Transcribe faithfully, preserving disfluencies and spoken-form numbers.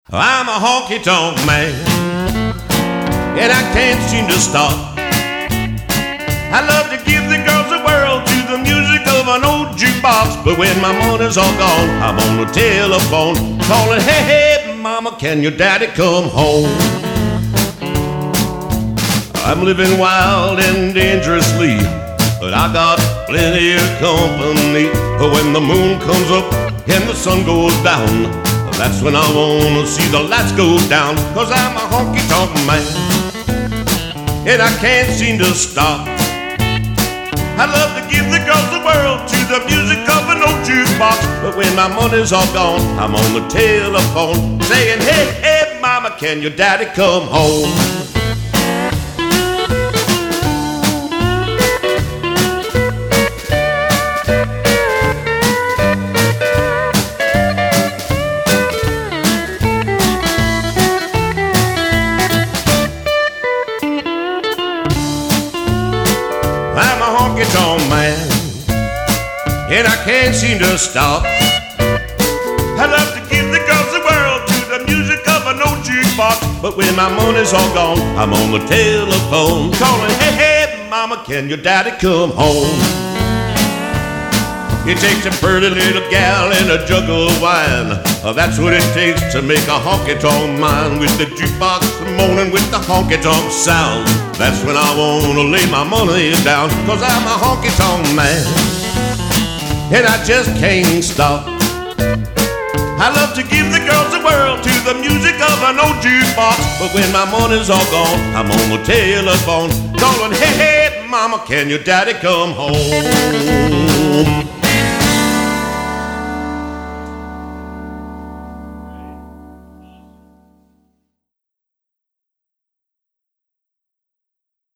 I'm a honky-tonk man, and I can't seem to stop. I love to give the girls the world to the music of an old jukebox. But when my money's all gone, I'm on the telephone calling, hey, hey, mama, can your daddy come home? I'm living wild and dangerously, but I got plenty of company. When the moon comes up and the sun goes down, that's when I wanna see the lights go down. Cause I'm a honky-tonk man, and I can't seem to stop. I love to give the girls the world to the music of an old jukebox. But when my money's all gone, I'm on the telephone saying, hey, hey, mama, can your daddy come home? I'm a honky-tonk man, and I can't seem to stop. I love to give the girls the world to the music of an old jukebox. But when my money's all gone, I'm on the telephone calling, hey, hey, mama, can your daddy come home? It takes a pretty little gal and a jug of wine. Uh, that's what it takes to make a honky-tonk man. With the jukebox moaning with the honky-tonk sound, that's when I wanna lay my money down. Cause I'm a honky-tonk man, and I just can't stop. I love to give the girls the world to the music of an old jukebox. But when my money's all gone, I'm on the telephone calling, hey, hey, mama, can your daddy come home?